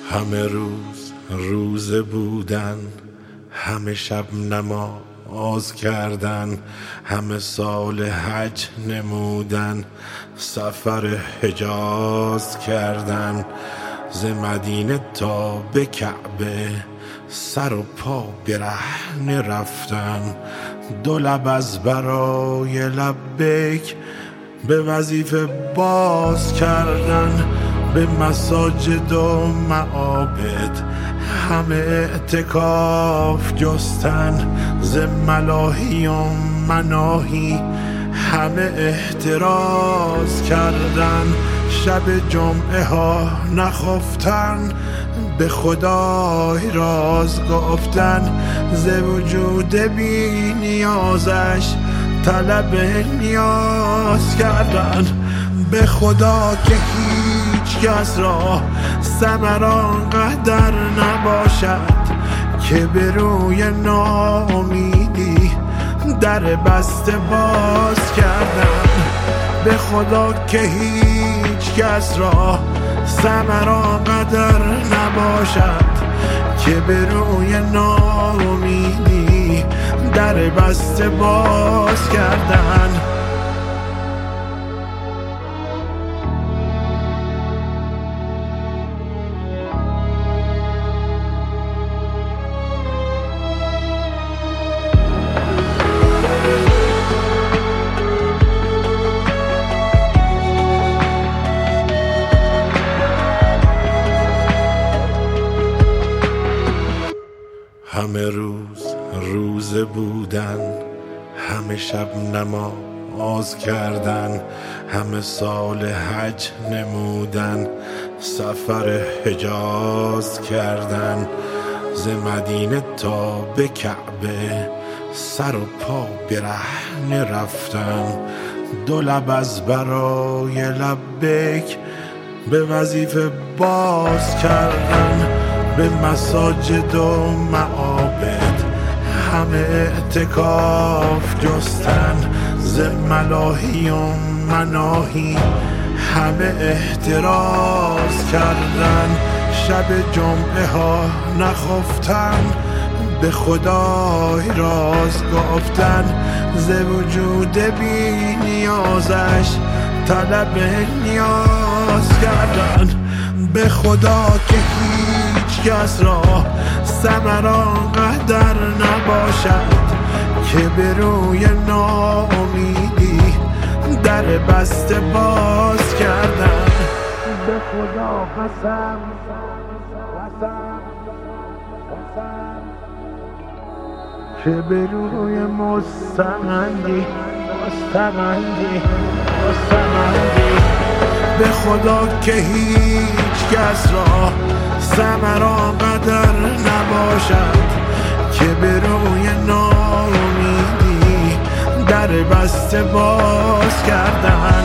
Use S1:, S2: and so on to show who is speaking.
S1: همه روز بودن، همه شب نماز کردن، همه سال حج نمودن، سفر حجاز کردن، ز مدینه تا به کعبه سر و پا برهنه رفتن، دو لب از برای لبیک به وظیفه باز کردن، به مساجد و معابد همه اعتکاف جستن، ز ملاهی و مناهی همه احتراز کردن، شب جمعه ها نخفتن، به خدای راز گفتن، ز وجود بی نیازش طلب نیاز کردن، به خدا که هیچ کس را ثمر آنقدر نباشد که به روی ناامیدی در بسته باز کردن، به خدا که هیچ کس را ثمر آنقدر نباشد که به روی ناامیدی در بسته باز کردن. همه روز بودن، همه شب نماز کردن، همه سال حج نمودن، سفر حجاز کردن، ز مدینه تا به کعبه سر و پا برهنه رفتن، دو لب از برای لبیک به وظیفه باز کردن، به مساجد و معابد همه اعتکاف جستن، ز ملاهی و مناهی همه احتراز کردن، شب جمعه ها نخفتن، به خدای راز گفتن، ز وجود بی نیازش طلب نیاز کردن، به خدا که هیچ کس را ثمر آنقدر نباشد که به روی ناامیدی در بسته باز کردن، به خدا قسم که به روی مستمندی به خدا که هیچ کس را ثمر آنقدر نباشد که به روی ناامیدی در بسته باز کردن.